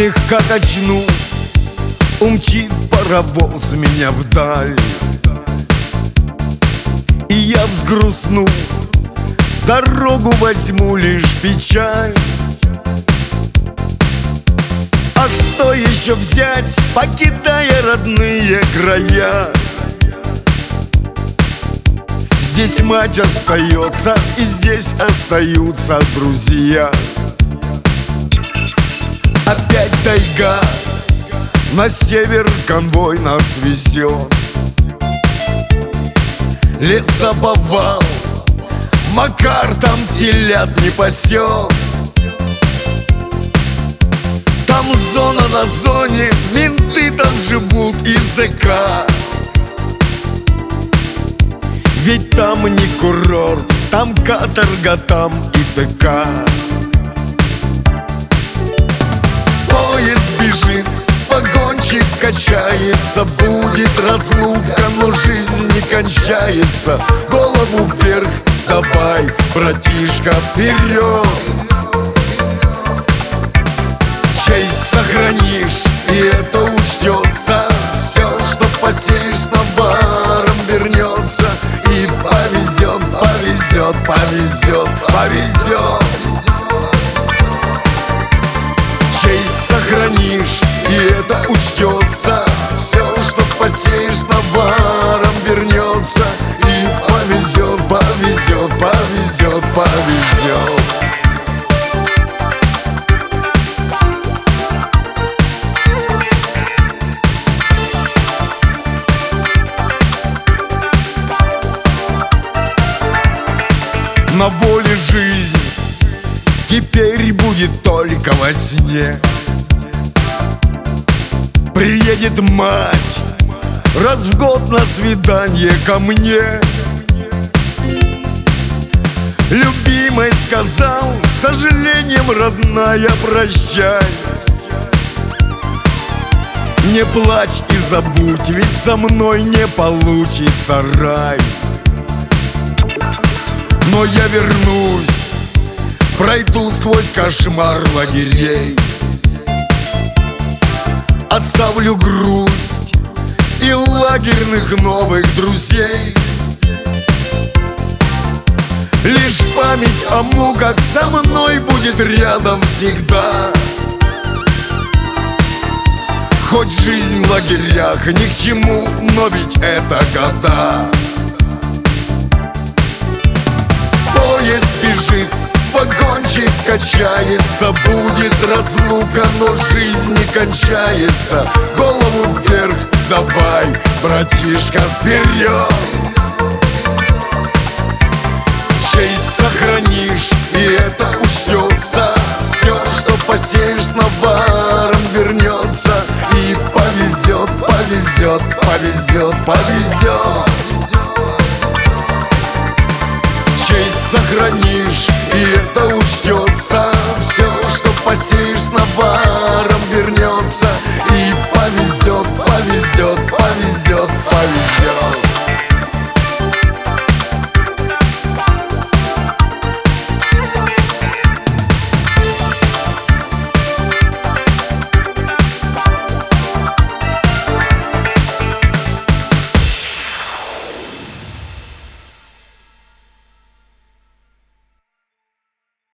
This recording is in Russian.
Слегка качну, умчит паровоз меня вдаль, и я взгрустну, дорогу возьму лишь печаль. А что еще взять, покидая родные края? Здесь мать остается, и здесь остаются друзья. Опять тайга, на север конвой нас везет. Лесоповал, Макар там телят не пасет. Там зона на зоне, менты там живут и ЗК. Ведь там не курорт, там каторга, там и ТК. Поезд бежит, вагончик качается, будет разлука, но жизнь не кончается. Голову вверх, давай, братишка, вперед! Честь сохранишь, и это учтется. Все, что посеешь, с наваром вернется. И повезет, повезет, повезет, повезет. Честь сохранишь, и это учтется. Все, что посеешь, с наваром вернется. И повезет, повезет, повезет, повезет. На воле жизнь теперь будет только во сне. Приедет мать раз в год на свидание ко мне. Любимой сказал, с сожалением, родная, прощай. Не плачь и забудь, ведь со мной не получится рай. Но я вернусь, пройду сквозь кошмар лагерей. Оставлю грусть и лагерных новых друзей. Лишь память о муках со мной будет рядом всегда. Хоть жизнь в лагерях ни к чему, но ведь это года. Поезд бежит, вагончик качается, будет разлука, но жизнь не кончается. Голову вверх, давай, братишка, вперед! Честь сохранишь, и это учтется. Все, что посеешь, с наваром вернется. И повезет, повезет, повезет, повезет. Честь сохранишь, и это учтется. Все, что посеешь, с наваром вернется. И повезет, повезет, повезет, повезет.